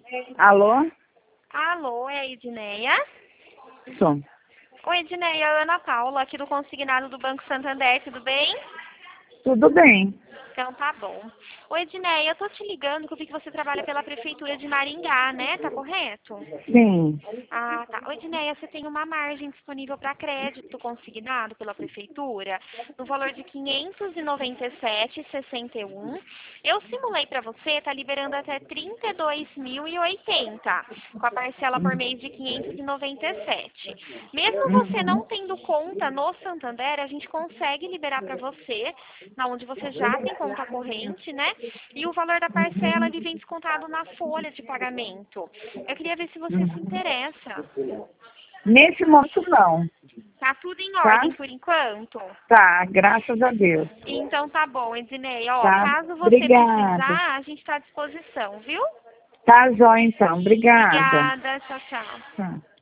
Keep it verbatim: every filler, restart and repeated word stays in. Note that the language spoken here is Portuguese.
Alô? Alô, é a Edneia? Isso. Oi, Edneia, é a Ana Paula, aqui do Consignado do Banco Santander, tudo bem? Tudo bem. Então tá bom. Oi, Edneia, eu tô te ligando que eu vi que você trabalha pela Prefeitura de Maringá, né? Tá correto? Sim. Ah, tá. Oi, Edneia, você tem uma margem disponível para crédito consignado pela Prefeitura no valor de quinhentos e noventa e sete reais e sessenta e um centavos. Eu simulei para você, tá liberando até trinta e dois mil e oitenta, com a parcela por mês de quinhentos e noventa e sete. Mesmo você Uhum. não tendo conta no Santander, a gente consegue liberar para você, na onde você já tem conta corrente, né? E o valor da parcela ele vem descontado na folha de pagamento. Eu queria ver se você se Uhum. interessa. Nesse momento não, Tá tudo em tá? ordem por enquanto? Tá, graças a Deus. Então tá bom, Ednei. Ó, Tá? caso você Obrigada. precisar, a gente está à disposição, viu? Tá, jóia então. Obrigada. Obrigada, tchau, tchau. Tá.